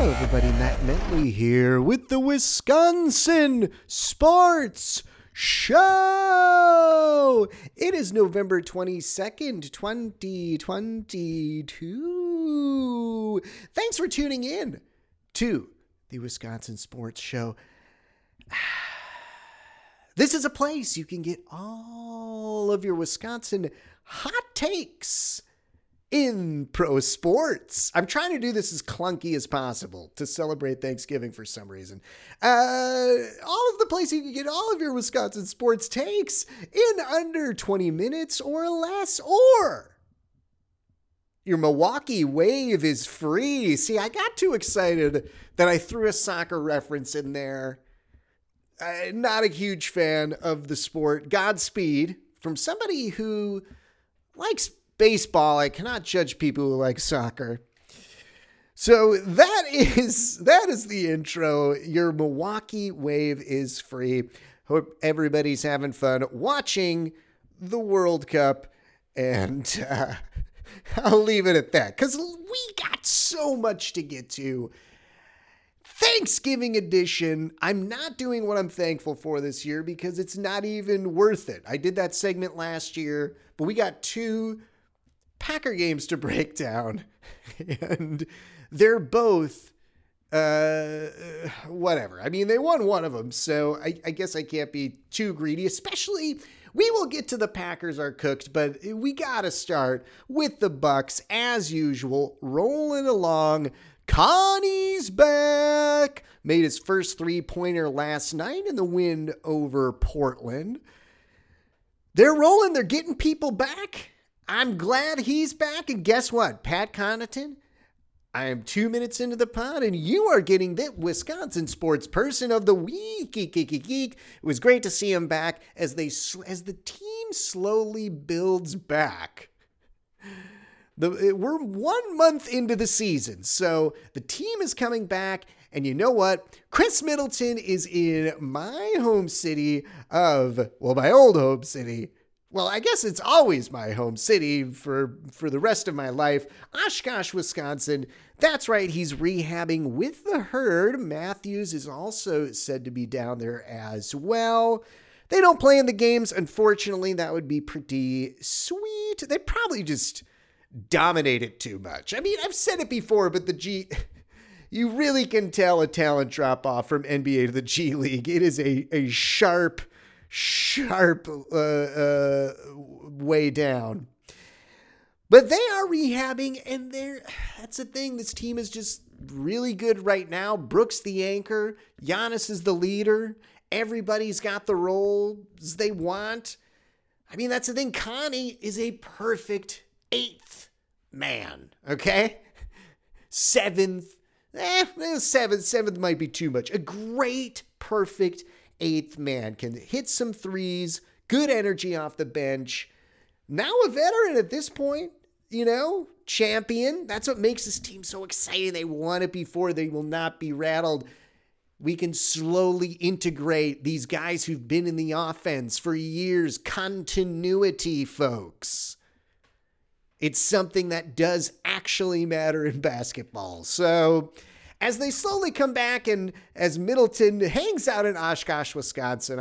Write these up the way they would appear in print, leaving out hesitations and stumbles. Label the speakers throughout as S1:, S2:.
S1: everybody, Matt Mentley here with the Wisconsin Sports Show. It is November 22nd, 2022. Thanks for tuning in to the Wisconsin Sports Show. This is a place you can get all of your Wisconsin hot takes in pro sports. I'm trying to do this as clunky as possible to celebrate Thanksgiving for some reason. All of the places you can get all of your Wisconsin sports takes in under 20 minutes or less, or your Milwaukee Wave is free. See, I got too excited that I threw a soccer reference in there. Not a huge fan of the sport. Godspeed from somebody who likes baseball. I cannot judge people who like soccer. So that is the intro. Your Milwaukee Wave is free. Hope everybody's having fun watching the World Cup, and I'll leave it at that because we got so much to get to. Thanksgiving edition. I'm not doing what I'm thankful for this year because it's not even worth it. I did that segment last year, but we got two Packer games to break down, and they're both whatever. I mean, they won one of them, so I guess I can't be too greedy, especially we will get to the Packers are cooked, but we got to start with the Bucks as usual, rolling along. Connie's back, made his first three-pointer last night in the win over Portland. They're rolling, they're getting people back. I'm glad he's back, and guess what? Pat Connaughton, I am 2 minutes into the pod, and you are getting the Wisconsin Sports Person of the Week. It was great to see him back as the team slowly builds back. We're 1 month into the season, so the team is coming back, and you know what? Chris Middleton is in my home city my old home city. Well, I guess it's always my home city for the rest of my life. Oshkosh, Wisconsin. That's right, he's rehabbing with the Herd. Matthews is also said to be down there as well. They don't play in the games, unfortunately. That would be pretty sweet. They probably just dominate it too much. I mean, I've said it before, but you really can tell a talent drop off from NBA to the G League. It is a sharp way down. But they are rehabbing, and that's the thing. This team is just really good right now. Brooks the anchor. Giannis is the leader. Everybody's got the roles they want. I mean, that's the thing. Connie is a perfect eighth man, okay? Seventh might be too much. A great, perfect eighth man, can hit some threes, good energy off the bench. Now a veteran at this point, champion. That's what makes this team so exciting. They won it before. They will not be rattled. We can slowly integrate these guys who've been in the offense for years. Continuity, folks. It's something that does actually matter in basketball. So as they slowly come back and as Middleton hangs out in Oshkosh, Wisconsin,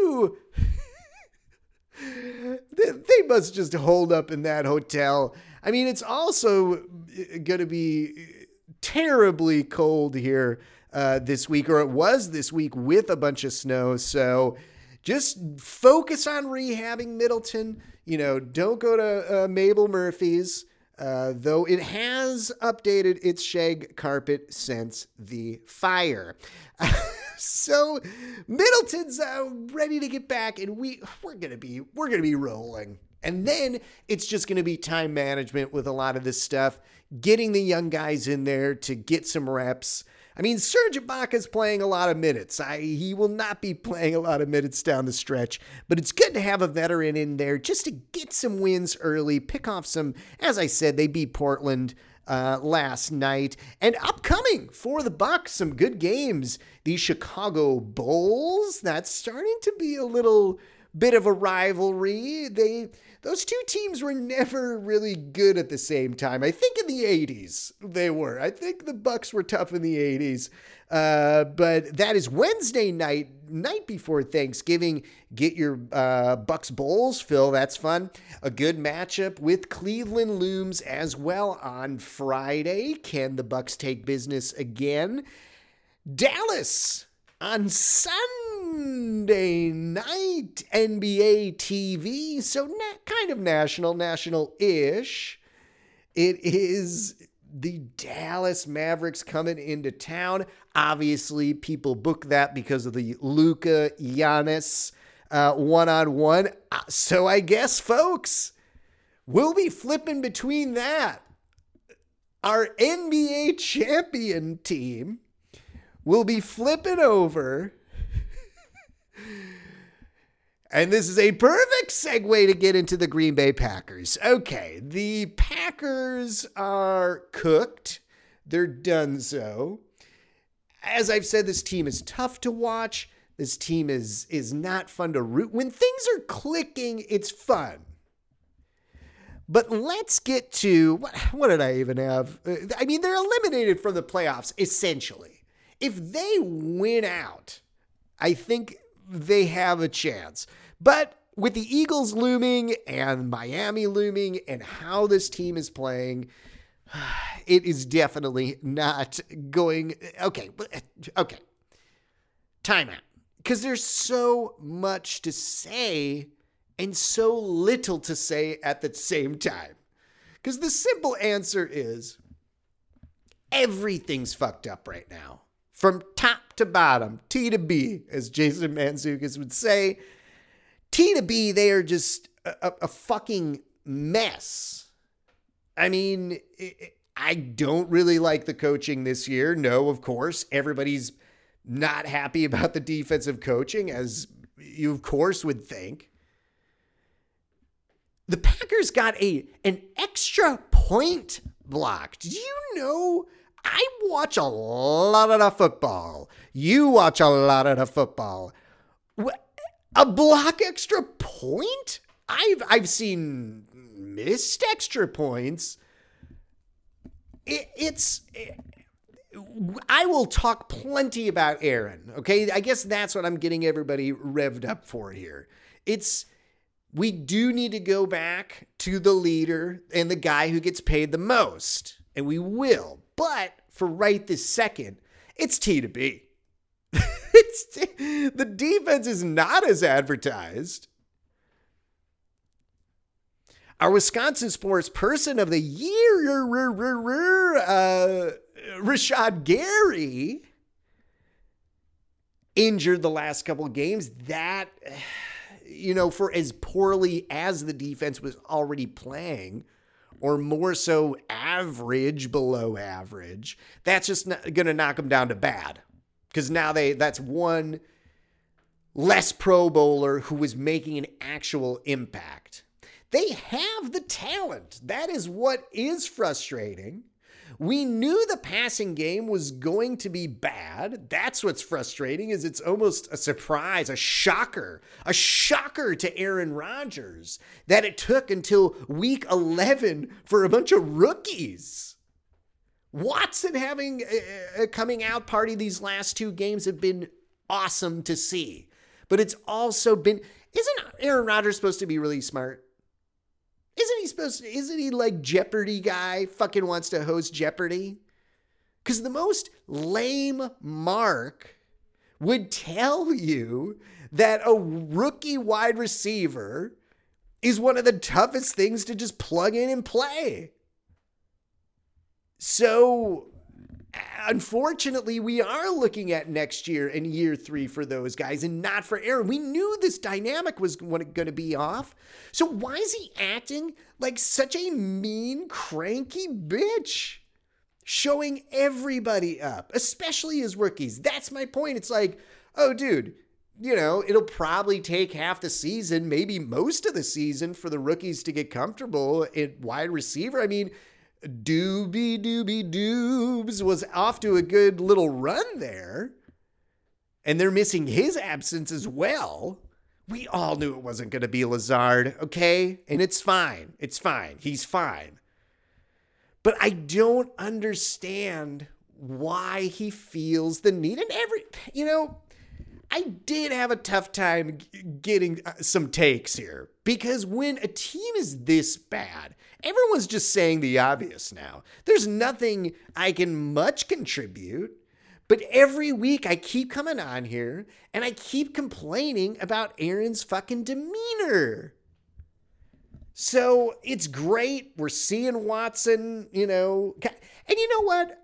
S1: they must just hold up in that hotel. I mean, it's also going to be terribly cold here this week, or it was this week with a bunch of snow. So just focus on rehabbing Middleton. Don't go to Mabel Murphy's, though it has updated its shag carpet since the fire. So Middleton's ready to get back, and we're gonna be rolling. And then it's just gonna be time management with a lot of this stuff, getting the young guys in there to get some reps. I mean, Serge Ibaka's playing a lot of minutes. He will not be playing a lot of minutes down the stretch, but it's good to have a veteran in there just to get some wins early, pick off some, as I said, they beat Portland last night. And upcoming for the Bucks, some good games. The Chicago Bulls, that's starting to be a little bit of a rivalry. The those two teams were never really good at the same time. I think in the 80s they were. I think the Bucks were tough in the 80s. But that is Wednesday night before Thanksgiving. Get your Bucks Bowls, Phil. That's fun. A good matchup with Cleveland looms as well on Friday. Can the Bucks take business again? Dallas on Sunday night, NBA TV. So kind of national-ish. It is the Dallas Mavericks coming into town. Obviously, people book that because of the Luka Giannis one-on-one. So I guess, folks, we'll be flipping between that. Our NBA champion team will be flipping over. And this is a perfect segue to get into the Green Bay Packers. Okay, the Packers are cooked. They're donezo. As I've said, this team is tough to watch. This team is not fun to root. When things are clicking, it's fun. But let's get to, what did I even have? I mean, they're eliminated from the playoffs, essentially. If they win out, I think they have a chance. But with the Eagles looming and Miami looming and how this team is playing, it is definitely not going. Okay. Timeout. Because there's so much to say and so little to say at the same time. Because the simple answer is everything's fucked up right now. From top to bottom, T to B, as Jason Mantzoukas would say. T to B, they are just a fucking mess. I mean, I don't really like the coaching this year. No, of course. Everybody's not happy about the defensive coaching, as you, of course, would think. The Packers got an extra point blocked. Did you know? I watch a lot of the football. You watch a lot of the football. A block extra point? I've seen missed extra points. I will talk plenty about Aaron, okay? I guess that's what I'm getting everybody revved up for here. We do need to go back to the leader and the guy who gets paid the most, and we will. But for right this second, it's T to B. The defense is not as advertised. Our Wisconsin Sports Person of the Year, Rashad Gary, injured the last couple of games. That, for as poorly as the defense was already playing, or more so average, below average, that's just going to knock them down to bad. Because now that's one less Pro Bowler who was making an actual impact. They have the talent. That is what is frustrating. We knew the passing game was going to be bad. That's what's frustrating, is it's almost a surprise, a shocker to Aaron Rodgers that it took until week 11 for a bunch of rookies. Watson having a coming out party these last two games have been awesome to see. But it's also been, isn't Aaron Rodgers supposed to be really smart? Isn't he like Jeopardy guy, fucking wants to host Jeopardy? Because the most lame Mark would tell you that a rookie wide receiver is one of the toughest things to just plug in and play. So, unfortunately, we are looking at next year and year 3 for those guys and not for Aaron. We knew this dynamic was going to be off. So why is he acting like such a mean, cranky bitch? Showing everybody up, especially as rookies. That's my point. It's like, oh, dude, it'll probably take half the season, maybe most of the season, for the rookies to get comfortable at wide receiver. I mean, Doobie Doobs was off to a good little run there. And they're missing his absence as well. We all knew it wasn't going to be Lazard, okay? And it's fine. It's fine. He's fine. But I don't understand why he feels the need. And I did have a tough time getting some takes here, because when a team is this bad, everyone's just saying the obvious now. There's nothing I can much contribute, but every week I keep coming on here and I keep complaining about Aaron's fucking demeanor. So it's great. We're seeing Watson, and you know what?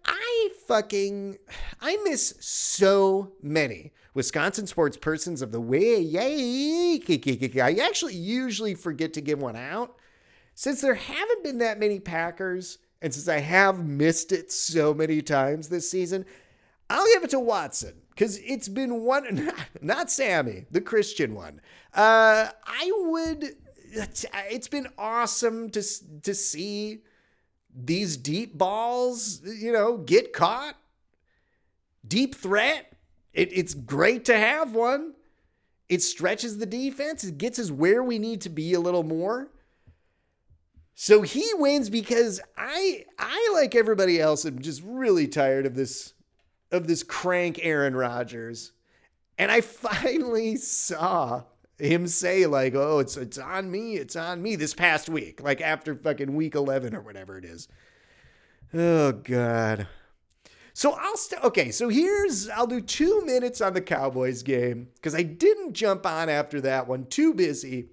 S1: I miss so many Wisconsin sports persons of the way. I actually usually forget to give one out. Since there haven't been that many Packers, and since I have missed it so many times this season, I'll give it to Watson, because it's been one, not Sammy, the Christian one. It's been awesome to see these deep balls, get caught. Deep threat. It's great to have one. It stretches the defense. It gets us where we need to be a little more. So he wins, because I like everybody else, am just really tired of this crank Aaron Rodgers. And I finally saw him say, like, oh, it's on me this past week, like after fucking week 11 or whatever it is. Oh, God. So I'll do 2 minutes on the Cowboys game, because I didn't jump on after that one. Too busy,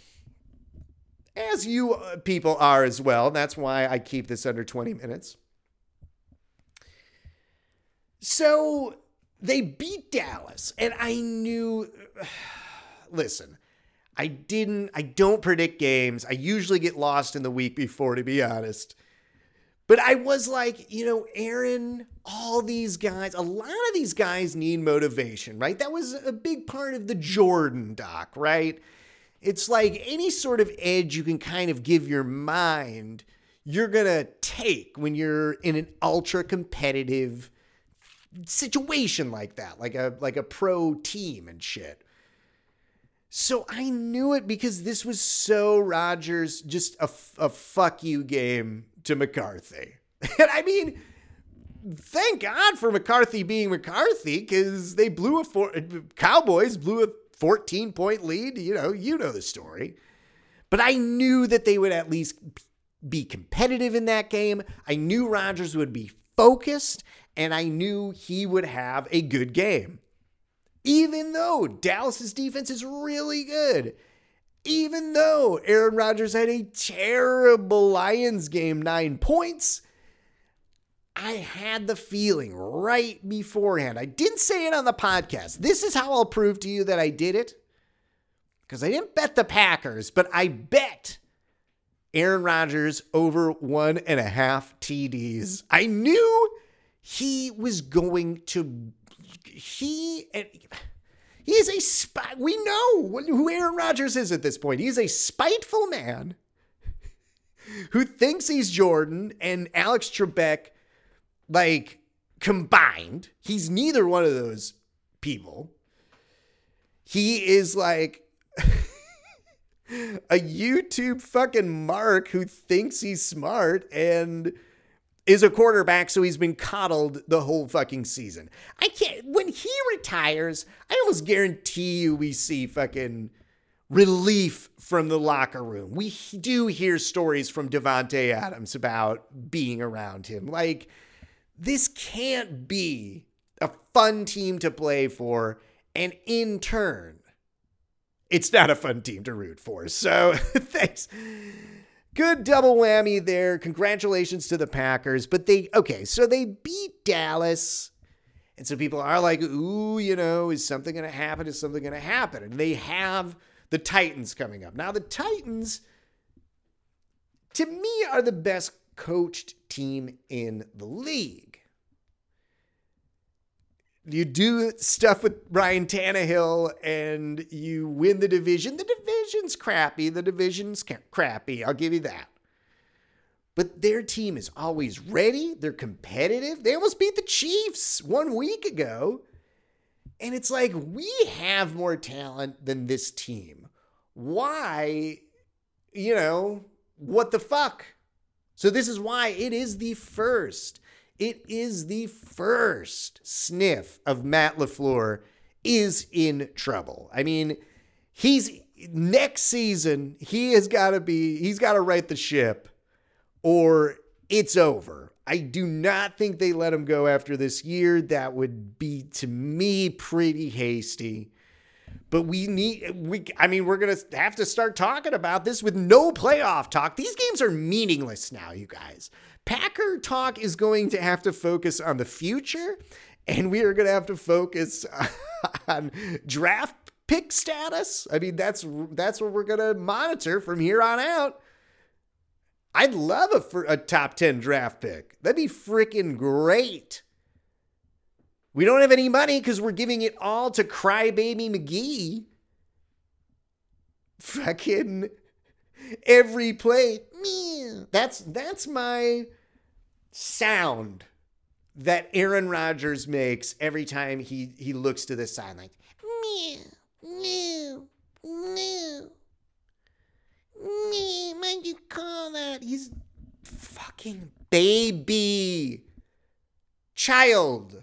S1: as you people are as well. That's why I keep this under 20 minutes. So they beat Dallas, and I knew, listen, I don't predict games. I usually get lost in the week before, to be honest. But I was like, Aaron, all these guys, a lot of these guys need motivation, right? That was a big part of the Jordan doc, right? It's like any sort of edge you can kind of give your mind, you're going to take when you're in an ultra competitive situation like that, like a pro team and shit. So I knew it, because this was so Rodgers, just a fuck you game to McCarthy. And I mean, thank God for McCarthy being McCarthy, because Cowboys blew a 14-point lead. You know the story. But I knew that they would at least be competitive in that game. I knew Rodgers would be focused, and I knew he would have a good game. Even though Dallas's defense is really good. Even though Aaron Rodgers had a terrible Lions game, 9 points, I had the feeling right beforehand. I didn't say it on the podcast. This is how I'll prove to you that I did it. Because I didn't bet the Packers, but I bet Aaron Rodgers over 1.5 TDs. I knew he was going to... He is a spite. We know who Aaron Rodgers is at this point. He's a spiteful man who thinks he's Jordan and Alex Trebek, like, combined. He's neither one of those people. He is like a YouTube fucking mark who thinks he's smart and is a quarterback, so he's been coddled the whole fucking season. When he retires, I almost guarantee you we see fucking relief from the locker room. We do hear stories from Davante Adams about being around him. Like, this can't be a fun team to play for, and in turn, it's not a fun team to root for. So, thanks. Good double whammy there. Congratulations to the Packers. But so they beat Dallas. And so people are like, ooh, is something going to happen? Is something going to happen? And they have the Titans coming up. Now, the Titans, to me, are the best coached team in the league. You do stuff with Ryan Tannehill and you win the division. The division's crappy. I'll give you that. But their team is always ready. They're competitive. They almost beat the Chiefs 1 week ago. And it's like, we have more talent than this team. Why, what the fuck? So this is why it is the first sniff of Matt LaFleur is in trouble. I mean, next season, he's got to right the ship or it's over. I do not think they let him go after this year. That would be, to me, pretty hasty. But we're going to have to start talking about this with no playoff talk. These games are meaningless now, you guys. Packer talk is going to have to focus on the future, and we are going to have to focus on draft pick status. I mean, that's what we're going to monitor from here on out. I'd love a top 10 draft pick. That'd be freaking great. We don't have any money because we're giving it all to Crybaby McGee. Fucking every play. That's my sound that Aaron Rodgers makes every time he looks to the sideline. No. Why'd you call that? He's fucking baby. Child.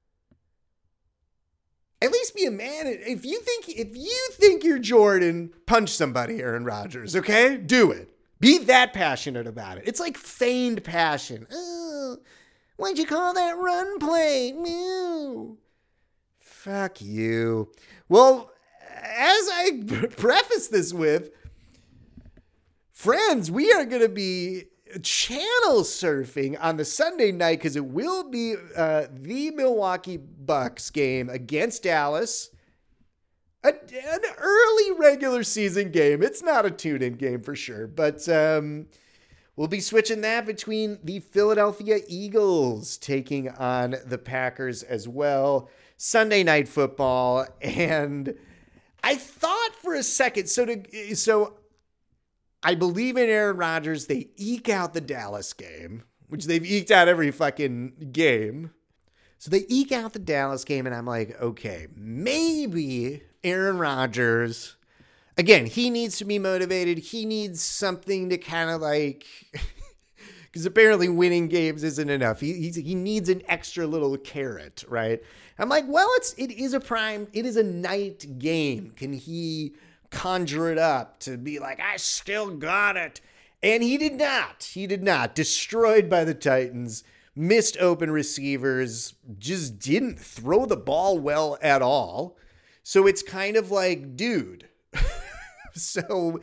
S1: At least be a man. If you think you're Jordan, punch somebody, Aaron Rodgers, okay? Do it. Be that passionate about it. It's like feigned passion. Oh, why'd you call that run play? No. Fuck you. Well, as I preface this with, friends, we are going to be channel surfing on the Sunday night because it will be the Milwaukee Bucks game against Dallas. An early regular season game. It's not a tune-in game for sure, but we'll be switching that between the Philadelphia Eagles taking on the Packers as well. Sunday night football, and I thought for a second, so I believe in Aaron Rodgers. They eke out the Dallas game, which they've eked out every fucking game. So they eke out the Dallas game, and I'm like, okay, maybe Aaron Rodgers, again, he needs to be motivated. He needs something to kind of like, because apparently winning games isn't enough. He needs an extra little carrot, right? I'm like, well, it is a night game. Can he conjure it up to be like, I still got it? And he did not. Destroyed by the Titans, missed open receivers, just didn't throw the ball well at all. So it's kind of like, dude, so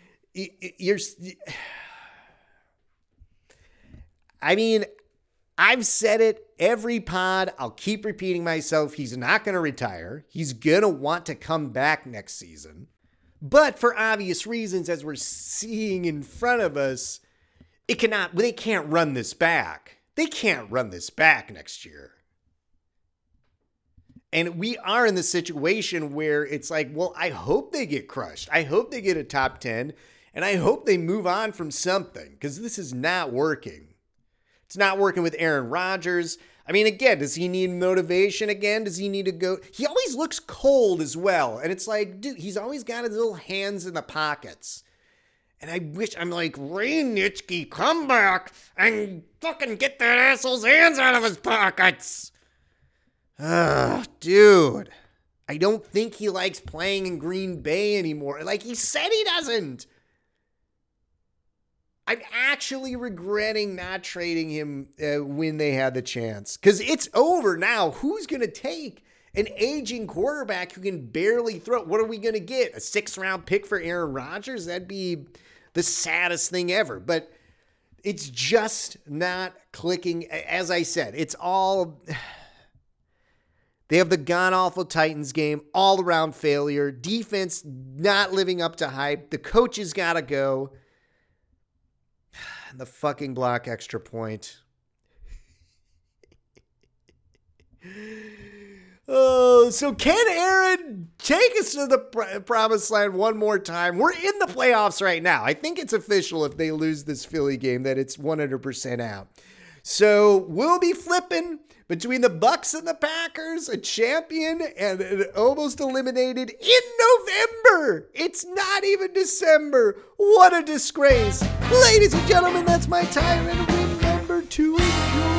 S1: I mean, I've said it every pod. I'll keep repeating myself. He's not going to retire. He's going to want to come back next season. But for obvious reasons, as we're seeing in front of us, they can't run this back. They can't run this back next year. And we are in the situation where it's like, well, I hope they get crushed. I hope they get a top 10, and I hope they move on from something, because this is not working. It's not working with Aaron Rodgers. I mean, again, does he need motivation again? Does he need to go? He always looks cold as well. And it's like, dude, he's always got his little hands in the pockets. And I'm like, Ray Nitschke, come back and fucking get that asshole's hands out of his pockets. Ugh, dude. I don't think he likes playing in Green Bay anymore. Like he said he doesn't. I'm actually regretting not trading him when they had the chance. Because it's over now. Who's going to take an aging quarterback who can barely throw? What are we going to get? A 6th-round pick for Aaron Rodgers? That'd be the saddest thing ever. But it's just not clicking. As I said, it's all... They have the god-awful Titans game, all-around failure. Defense not living up to hype. The coaches got to go. The fucking block extra point. Oh, so can Aaron take us to the promised land one more time? We're in the playoffs right now. I think it's official if they lose this Philly game that it's 100% out. So we'll be flipping between the Bucks and the Packers, a champion and an almost eliminated in November. It's not even December. What a disgrace. Ladies and gentlemen, that's my time, and remember to enjoy